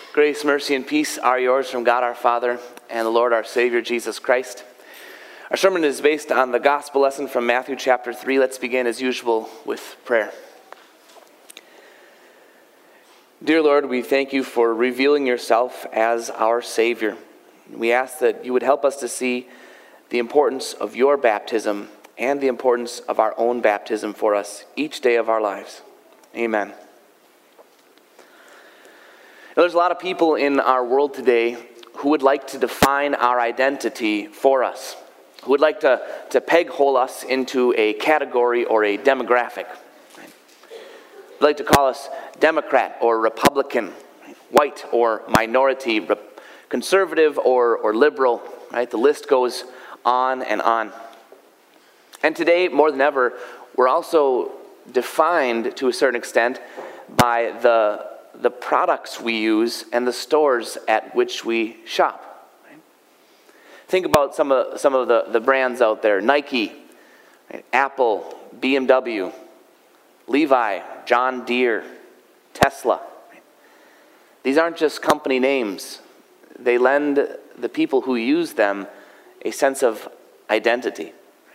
Grace, mercy, and peace are yours from God our Father and the Lord our Savior, Jesus Christ. Our sermon is based on the gospel lesson from Matthew chapter 3. Let's begin as usual with prayer. Dear Lord, we thank you for revealing yourself as our Savior. We ask that you would help us to see the importance of your baptism and the importance of our own baptism for us each day of our lives. Amen. Now, there's a lot of people in our world today who would like to define our identity for us, who would like to peg-hole us into a category or a demographic. They'd like to call us Democrat or Republican, white or minority, conservative or liberal, right? The list goes on and on. And today, more than ever, we're also defined to a certain extent by the products we use and the stores at which we shop. Right? Think about some of the brands out there: Nike, right? Apple, BMW, Levi, John Deere, Tesla. Right? These aren't just company names. They lend the people who use them a sense of identity.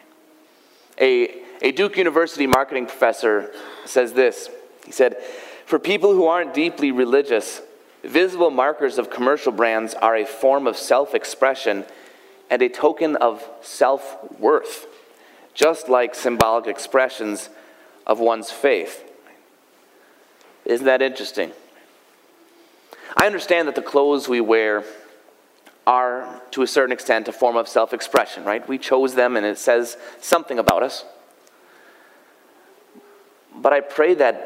A Duke University marketing professor says this. He said, "For people who aren't deeply religious, visible markers of commercial brands are a form of self-expression and a token of self-worth, just like symbolic expressions of one's faith." Isn't that interesting? I understand that the clothes we wear are, to a certain extent, a form of self-expression, right? We chose them and it says something about us. But I pray that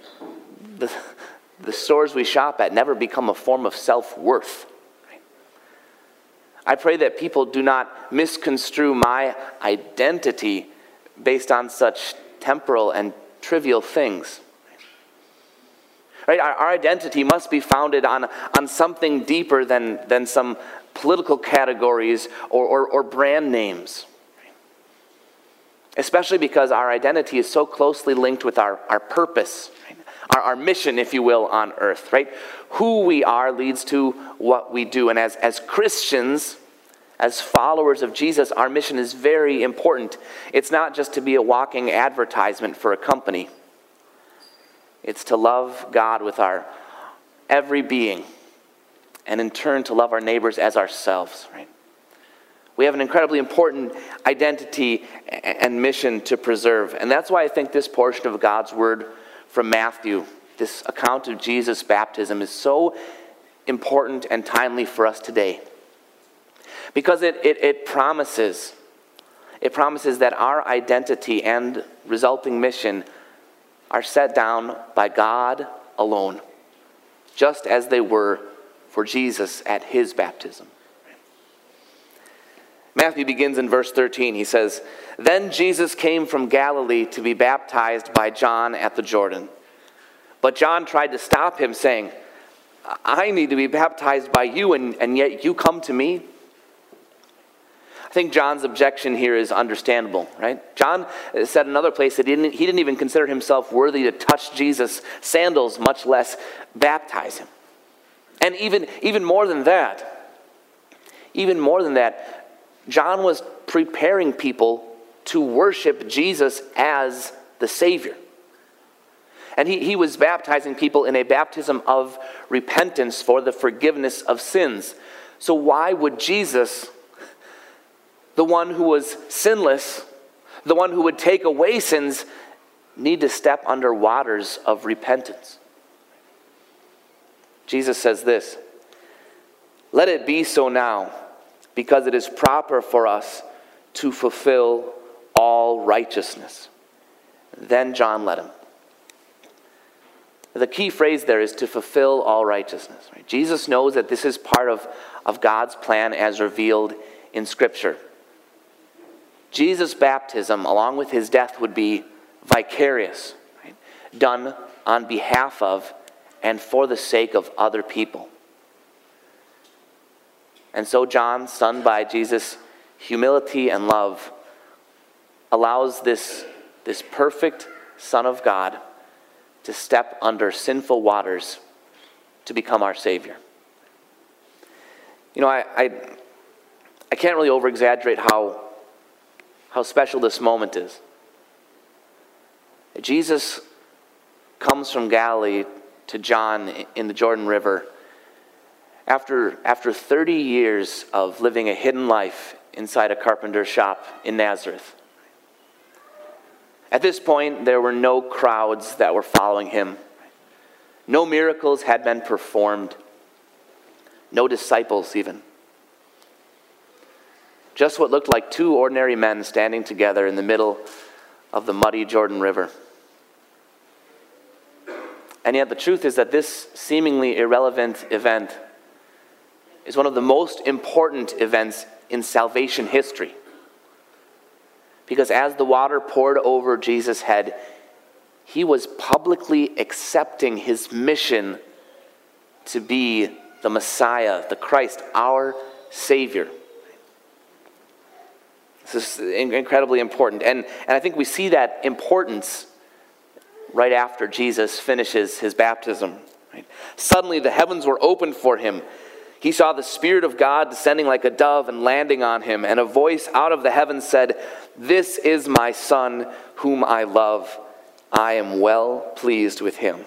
the stores we shop at never become a form of self-worth. Right? I pray that people do not misconstrue my identity based on such temporal and trivial things. Right? Our identity must be founded on something deeper than some political categories or brand names. Especially because our identity is so closely linked with our purpose, right? Our mission, if you will, on earth. Right? Who we are leads to what we do. And as Christians, as followers of Jesus, our mission is very important. It's not just to be a walking advertisement for a company. It's to love God with our every being, and in turn to love our neighbors as ourselves. Right? We have an incredibly important identity and mission to preserve. And that's why I think this portion of God's word from Matthew, this account of Jesus' baptism, is so important and timely for us today. Because it promises that our identity and resulting mission are set down by God alone, just as they were for Jesus at his baptism. Matthew begins in verse 13. He says, "Then Jesus came from Galilee to be baptized by John at the Jordan. But John tried to stop him, saying, 'I need to be baptized by you, and yet you come to me?'" I think John's objection here is understandable, right? John said in another place that he didn't even consider himself worthy to touch Jesus' sandals, much less baptize him. And even more than that, John was preparing people to worship Jesus as the Savior. And he was baptizing people in a baptism of repentance for the forgiveness of sins. So why would Jesus, the one who was sinless, the one who would take away sins, need to step under waters of repentance? Jesus says this, "Let it be so now, because it is proper for us to fulfill all righteousness." Then John led him. The key phrase there is to fulfill all righteousness. Right? Jesus knows that this is part of God's plan as revealed in Scripture. Jesus' baptism, along with his death, would be vicarious, right? Done on behalf of and for the sake of other people. And so John, stunned by Jesus' humility and love, allows this perfect Son of God to step under sinful waters to become our Savior. I can't really over-exaggerate how special this moment is. Jesus comes from Galilee to John in the Jordan River after 30 years of living a hidden life inside a carpenter's shop in Nazareth. At this point, there were no crowds that were following him. No miracles had been performed. No disciples even. Just what looked like two ordinary men standing together in the middle of the muddy Jordan River. And yet the truth is that this seemingly irrelevant event is one of the most important events in salvation history. Because as the water poured over Jesus' head, he was publicly accepting his mission to be the Messiah, the Christ, our Savior. This is incredibly important. And I think we see that importance right after Jesus finishes his baptism. Right? Suddenly the heavens were opened for him. He saw the Spirit of God descending like a dove and landing on him. And a voice out of the heavens said, "This is my Son, whom I love. I am well pleased with him."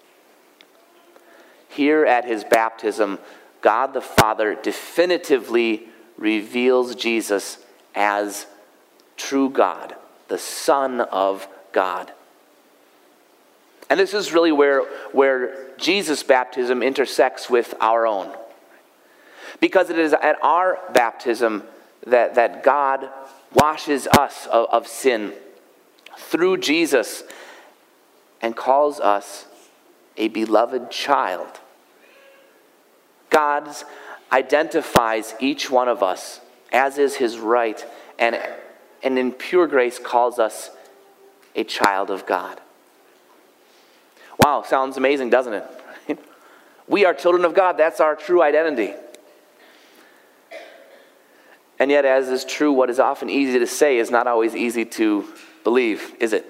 Here at his baptism, God the Father definitively reveals Jesus as true God, the Son of God. And this is really where Jesus' baptism intersects with our own. Because it is at our baptism that God washes us of sin through Jesus and calls us a beloved child. God identifies each one of us, as is his right, and in pure grace calls us a child of God. Wow, sounds amazing, doesn't it? We are children of God. That's our true identity. And yet, as is true, what is often easy to say is not always easy to believe, is it?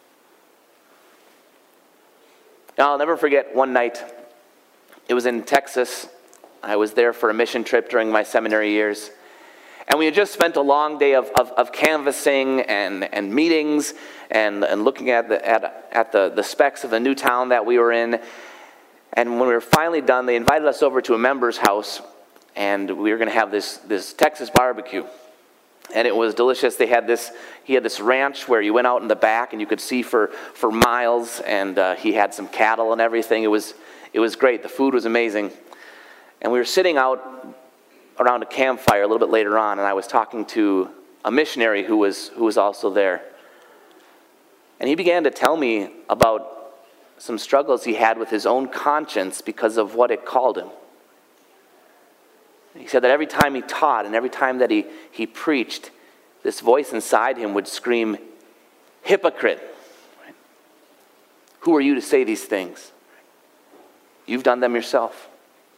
Now, I'll never forget one night. It was in Texas. I was there for a mission trip during my seminary years. And we had just spent a long day of canvassing and meetings and looking at the specs of the new town that we were in. And when we were finally done, they invited us over to a member's house, and we were going to have this Texas barbecue. And it was delicious. He had this ranch where you went out in the back and you could see for miles, and he had some cattle and everything. It was great. The food was amazing. And we were sitting out around a campfire a little bit later on, and I was talking to a missionary who was also there. And he began to tell me about some struggles he had with his own conscience because of what it called him. He said that every time he taught and every time that he preached, this voice inside him would scream, "Hypocrite! Who are you to say these things? You've done them yourself."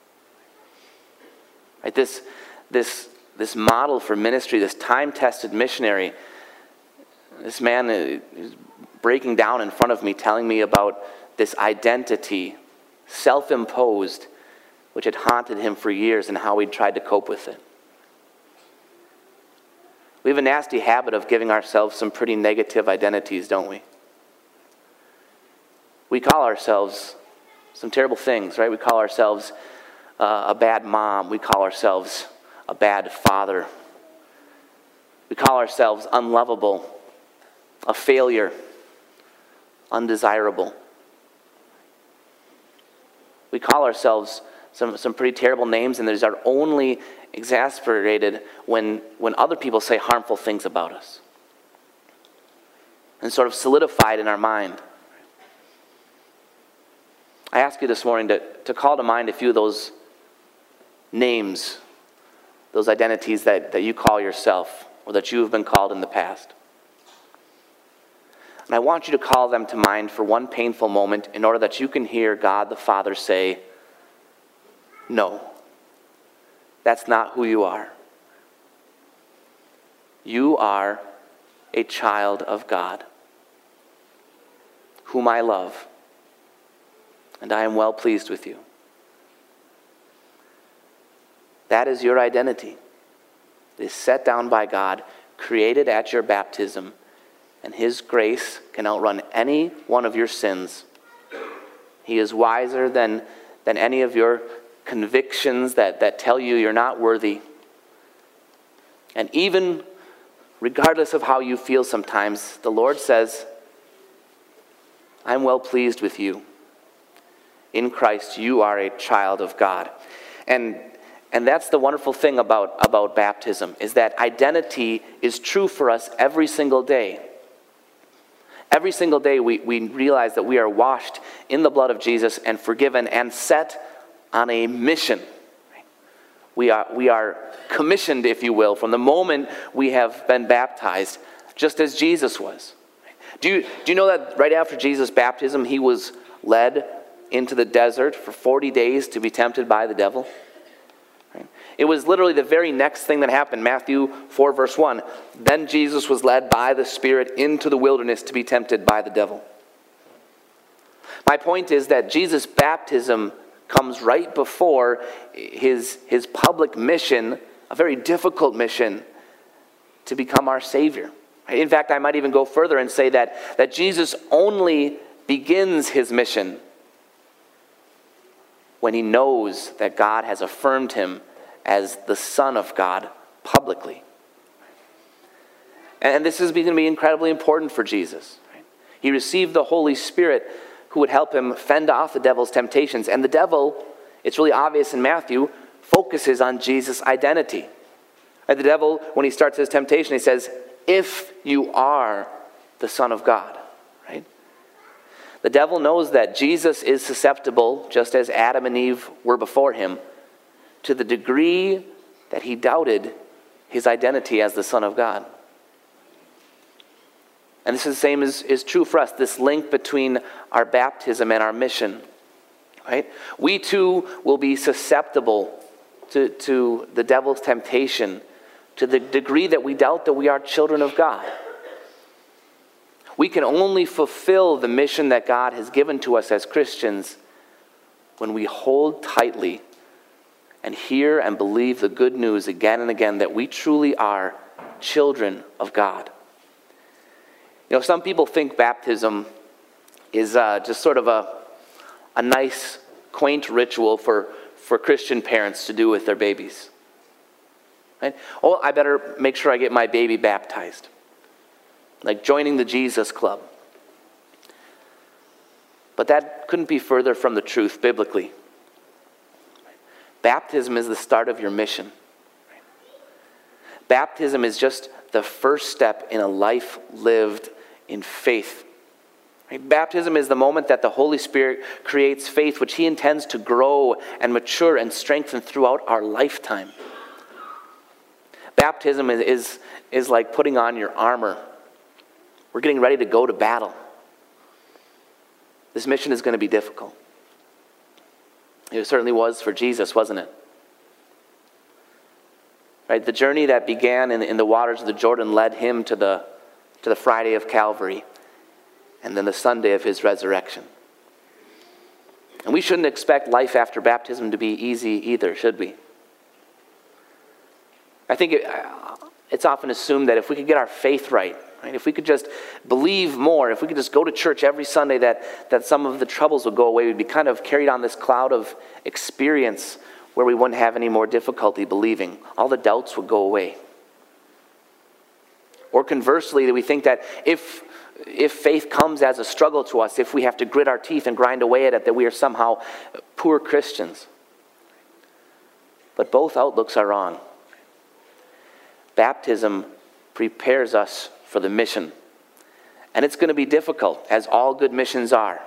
Right? This model for ministry, this time-tested missionary, this man is breaking down in front of me, telling me about this identity, self-imposed, which had haunted him for years, and how he'd tried to cope with it. We have a nasty habit of giving ourselves some pretty negative identities, don't we? We call ourselves some terrible things, right? We call ourselves a bad mom. We call ourselves a bad father. We call ourselves unlovable, a failure, undesirable. We call ourselves some pretty terrible names, and these are only exasperated when other people say harmful things about us, and sort of solidified in our mind. I ask you this morning to call to mind a few of those names, those identities that you call yourself, or that you have been called in the past. And I want you to call them to mind for one painful moment in order that you can hear God the Father say, "No, that's not who you are. You are a child of God, whom I love, and I am well pleased with you." That is your identity. It is set down by God, created at your baptism, and His grace can outrun any one of your sins. He is wiser than any of your convictions that tell you you're not worthy. And even regardless of how you feel sometimes, the Lord says, I'm well pleased with you. In Christ, you are a child of God. And that's the wonderful thing about baptism, is that identity is true for us every single day. Every single day we realize that we are washed in the blood of Jesus and forgiven and set on a mission. We are commissioned, if you will, from the moment we have been baptized, just as Jesus was. Do you know that right after Jesus' baptism, He was led into the desert for 40 days to be tempted by the devil? It was literally the very next thing that happened. Matthew 4, verse 1. Then Jesus was led by the Spirit into the wilderness to be tempted by the devil. My point is that Jesus' baptism comes right before his public mission, a very difficult mission, to become our Savior. In fact, I might even go further and say that Jesus only begins His mission when He knows that God has affirmed Him as the Son of God publicly. And this is going to be incredibly important for Jesus. He received the Holy Spirit who would help him fend off the devil's temptations. And the devil, it's really obvious in Matthew, focuses on Jesus' identity. And the devil, when he starts his temptation, he says, if you are the Son of God. Right? The devil knows that Jesus is susceptible, just as Adam and Eve were before him, to the degree that he doubted his identity as the Son of God. And this is the same is true for us, this link between our baptism and our mission. Right? We too will be susceptible to the devil's temptation to the degree that we doubt that we are children of God. We can only fulfill the mission that God has given to us as Christians when we hold tightly and hear and believe the good news again and again that we truly are children of God. You know, some people think baptism is just sort of a nice, quaint ritual for Christian parents to do with their babies. Right? Oh, I better make sure I get my baby baptized. Like joining the Jesus Club. But that couldn't be further from the truth biblically. Baptism is the start of your mission. Baptism is just the first step in a life lived in faith. Baptism is the moment that the Holy Spirit creates faith, which He intends to grow and mature and strengthen throughout our lifetime. Baptism is like putting on your armor. We're getting ready to go to battle. This mission is going to be difficult. It certainly was for Jesus, wasn't it? Right? The journey that began in the waters of the Jordan led Him to the Friday of Calvary and then the Sunday of His resurrection. And we shouldn't expect life after baptism to be easy either, should we? I think it's often assumed that if we could get our faith right, if we could just believe more, if we could just go to church every Sunday, that some of the troubles would go away. We'd be kind of carried on this cloud of experience where we wouldn't have any more difficulty believing. All the doubts would go away. Or conversely, that we think that if faith comes as a struggle to us, if we have to grit our teeth and grind away at it, that we are somehow poor Christians. But both outlooks are wrong. Baptism prepares us for the mission. And it's going to be difficult, as all good missions are.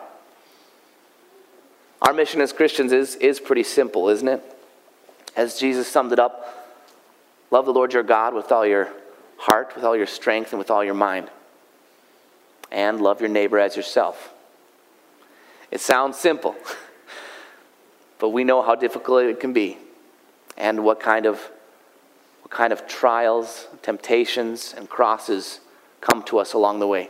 Our mission as Christians is pretty simple, isn't it? As Jesus summed it up, love the Lord your God with all your heart, with all your strength, and with all your mind. And love your neighbor as yourself. It sounds simple, but we know how difficult it can be, and what kind of trials, temptations, and crosses come to us along the way.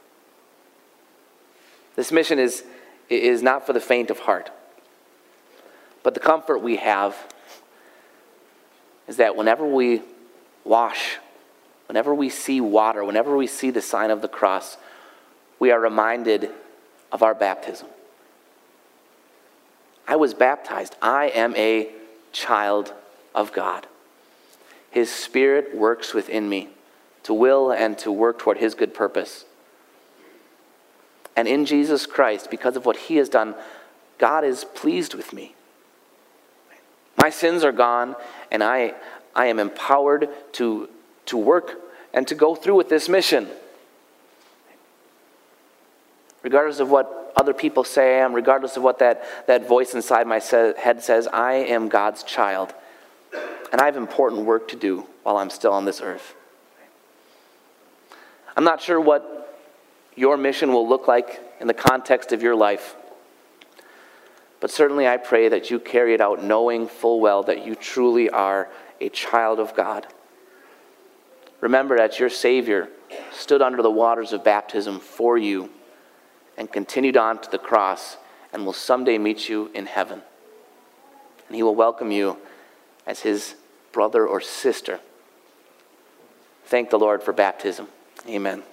This mission is not for the faint of heart, but the comfort we have is that whenever we wash, whenever we see water, whenever we see the sign of the cross, we are reminded of our baptism. I was baptized. I am a child of God. His Spirit works within me to will and to work toward His good purpose. And in Jesus Christ, because of what He has done, God is pleased with me. My sins are gone, and I am empowered to work and to go through with this mission. Regardless of what other people say I am, regardless of what that voice inside my head says, I am God's child. And I have important work to do while I'm still on this earth. I'm not sure what your mission will look like in the context of your life. But certainly I pray that you carry it out knowing full well that you truly are a child of God. Remember that your Savior stood under the waters of baptism for you and continued on to the cross and will someday meet you in heaven. And He will welcome you as His brother or sister. Thank the Lord for baptism. Amen.